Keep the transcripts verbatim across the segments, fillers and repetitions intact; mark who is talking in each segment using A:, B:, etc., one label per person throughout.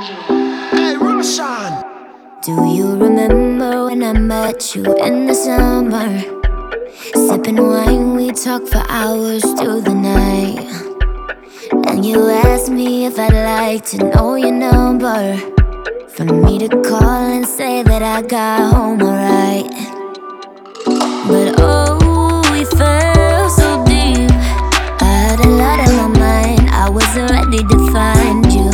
A: Hey, Roshan!
B: Do you remember when I met you in the summer? Sipping wine, we talked for hours through the night. And you asked me if I'd like to know your number, for me to call and say that I got home alright. But oh, we fell so deep, I had a lot on my mind, I wasn't ready to find you.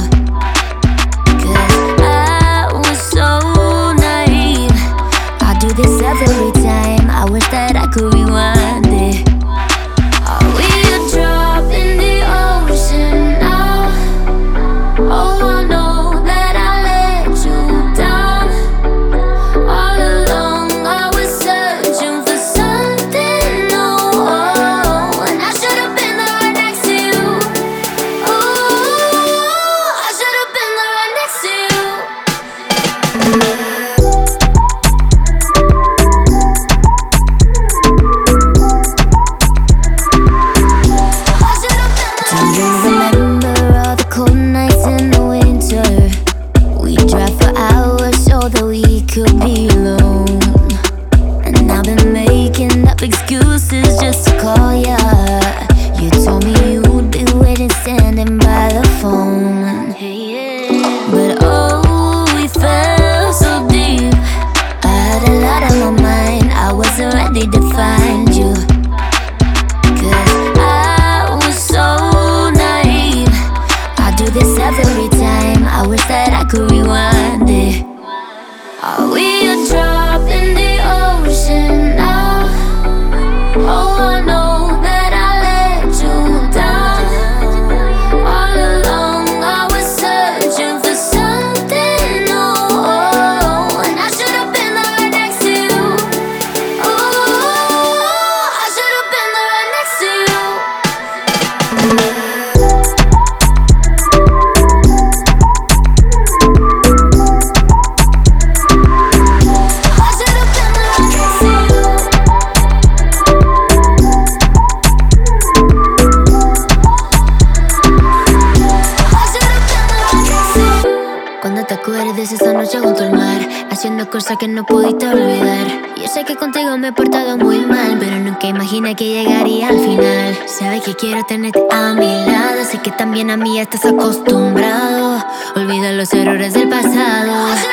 B: This every time, I wish that I could rewind it. Are we a drop in the ocean now? Oh, I know that I let you down. All along I was searching for something new, oh, and I should have been there right next to you. Oh, I should have been there right next to you. Could be alone, and I've been making up excuses just to call ya. You told me you'd be waiting, standing by the phone. But oh, we fell so deep, I had a lot on my mind, I wasn't ready to find you. Cause I was so naive, I do this every time, I wish that I could rewind it. Are we a drop in the ocean now? Oh, I know that I let you down. All along I was searching for something new, oh, and I should have been there right next to you. Oh, I should have been there right next to you. Cuando te acuerdes esa noche junto al mar, haciendo cosas que no pudiste olvidar. Yo sé que contigo me he portado muy mal, pero nunca imaginé que llegaría al final. Sabes que quiero tenerte a mi lado, sé que también a mí estás acostumbrado. Olvida los errores del pasado.